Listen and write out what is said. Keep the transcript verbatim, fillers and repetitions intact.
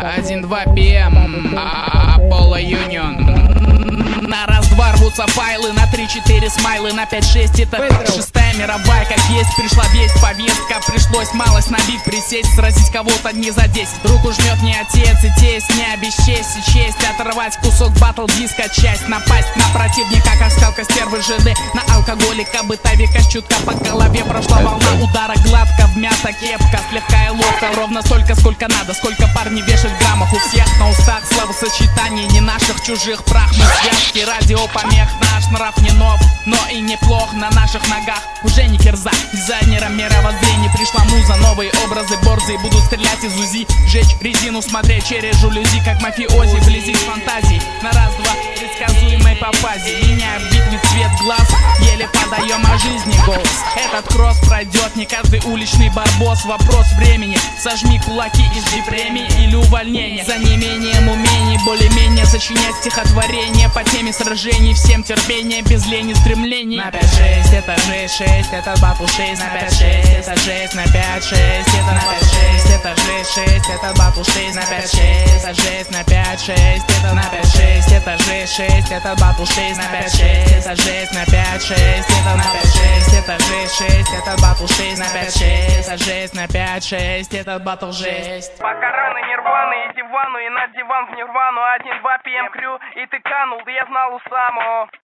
один-два пи эм, Apollo Union. На раз-два рвутся файлы, на три-четыре смайлы, на пять-шесть это шестая мировая, как есть. Пришла весть, повестка, пришлось малость набить, присесть, сразить кого-то не за десять. Руку жмет не отец и тесть, не обесчесть и честь, оторвать кусок батл диска, часть, напасть на противника, как скалка стервы жены, на алкоголика, бытовика, чутка по голове прошла волна удара, гладко вмята кепка, слегка и ловко, ровно столько, сколько надо, сколько пар не вешать в граммах, у всех на устах словосочетаний, не наших, чужих, прах, мы связки, радиопомех, наш нрав не нов, но и неплох, на наших ногах уже не кирза, дизайнером мировоззрения пришла муза, новые образы борзые, буду стрелять из УЗИ, жечь резину, смотреть через жалюзи, как мафиози, вблизи с фантазией, на раз-два, предсказуемой по фазе, меняя в битве цвет глаз, еле подаем о жизни голос, этот кросс пройдет не каждый уличный барбос, вопрос времени, сожми кулаки и жди премии или увольнения, за неимением умений, более-менее сочинять стихотворение по теме сражений, всем терпение, без лени, стремлений. На пять-шесть это жесть, шесть это батл, шесть на пять-шесть это жесть, на пять-шесть это на пять-шесть это жесть, шесть это батл, шесть на пять-шесть это жесть, на пять-шесть это на пять-шесть это жесть, шесть это батл, шесть на пять-шесть это жесть, на пять-шесть это на пять-шесть это жесть, шесть это батл, шесть на пять-шесть это жесть, на пять-шесть это батл, жесть. Пока рано нирваны, иди в ванну и на диван в нирвану, один-два пи эм крю, и ты канул, да я знал у самого.